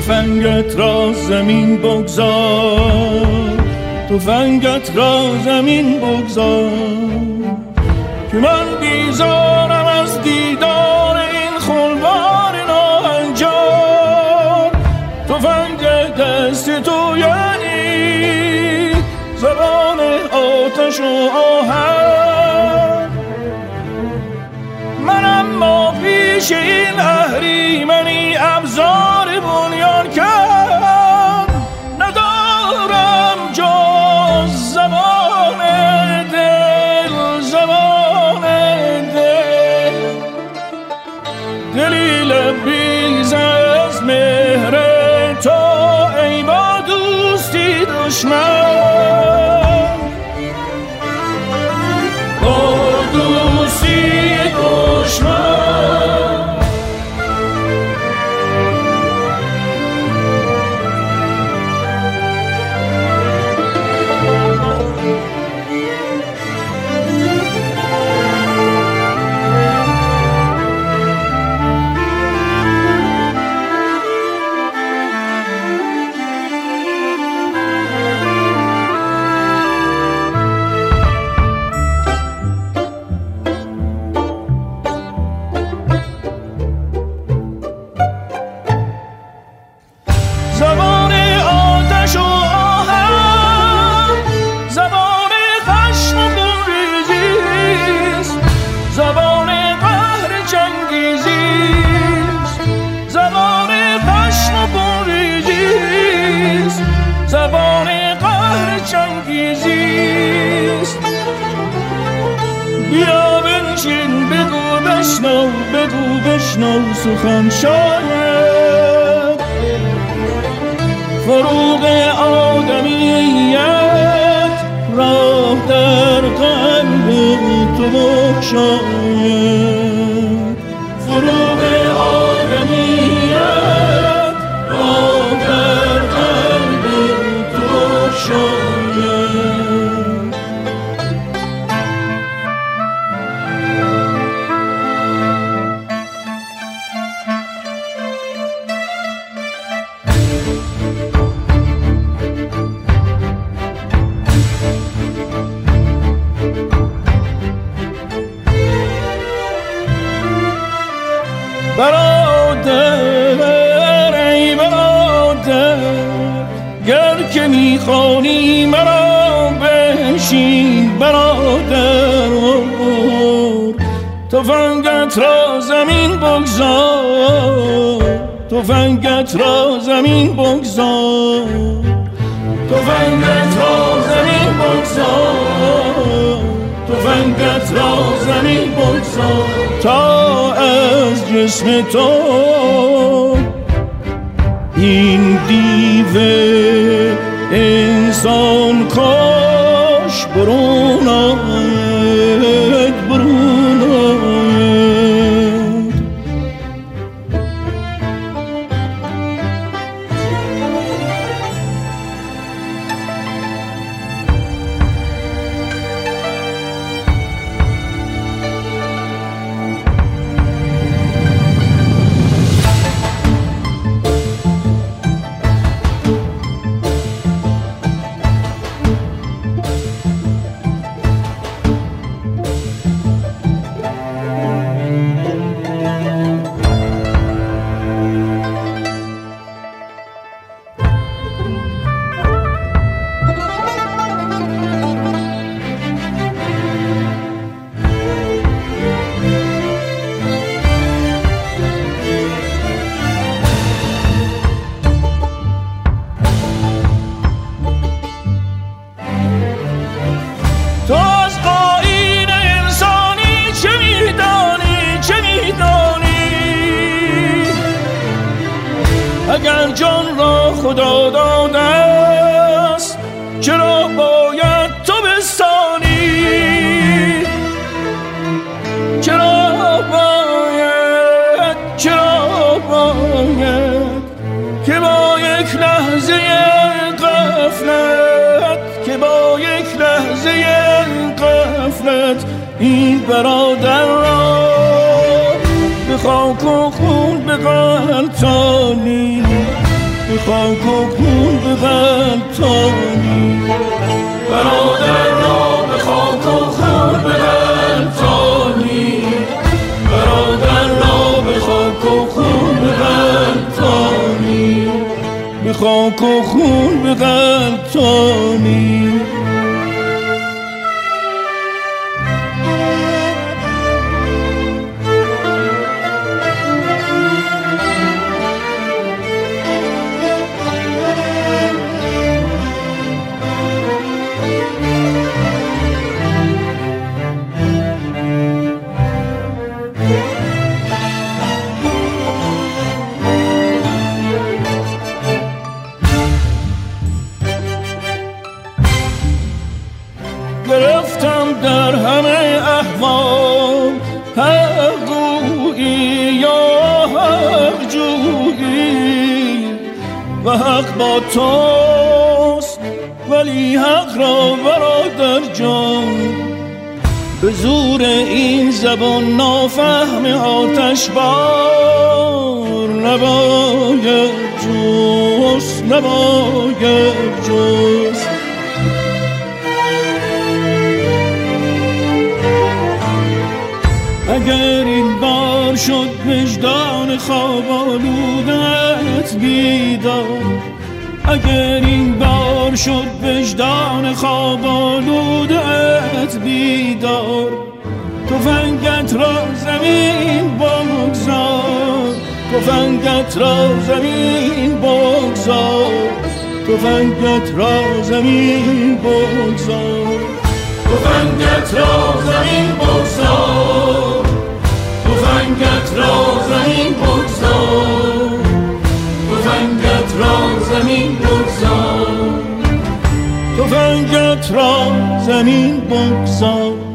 تفنگت را زمین بگذار، تفنگت را زمین بگذار، که من بیزارم از دیدار این خونبار ناهنجار. تفنگ دست تو یعنی زبان آتش و آهن، من اما پیش این اهریمنی ابزار بنیان کن ندارم جز زبان دل، زبان دل، دلی لبریز از مهر تو ای با دوستی دشمن، با دوستی دشمن. زبان آتش و آهن، زبان خشم و خونریزیست، زبان قهر چنگیزیست، زبان خشم و خونریزیست، زبان قهر چنگیزیست. بیا بنشین بگو بشنو، بگو بشنو سخن شاید، فروغ آدمیت راه در قلب تو بگشاید، فروغ آدمیت راه در قلب تو بگشاید. برادر ای برادر، گر که میخوانی مرا بنشین برادر، تفنگت را زمین بگذار، تفنگت را زمین بگذار، تفنگت را زمین بگذار، تفنگت را زمین بگذار، تا از جسم تو این دیو انسان کاش برون آید، برون آید. اگر جان را خدا داده است چرا باید تو بستانی؟ چرا باید که با یک لحظه غفلت، که با یک لحظه غفلت این برادر را به خاک و خون بغلطانی؟ به خاک و خون به قلب تانی، برادر را به خاک و خون به قلب تانی، برادر را به خاک و خون به قلب تانی، به خاک و خون به قلب تانی. گرفتم در همه احوال حق گویی یا حق جویی و حق با توست، ولی حق را برادر جان به زور این زبان نافهم آتش بار نباید جست، نباید جست. اگر این بار شد وجدان خواب آلودت بیدار، اگر این بار شد وجدان خواب آلودت بیدار، تفنگت را زمین بگذار، تفنگت را زمین بگذار، تفنگت را زمین بگذار، تفنگت را زمین بگذار، تفنگت را زمین بگذار، تفنگت را زمین بگذار، تفنگت را زمین بگذار.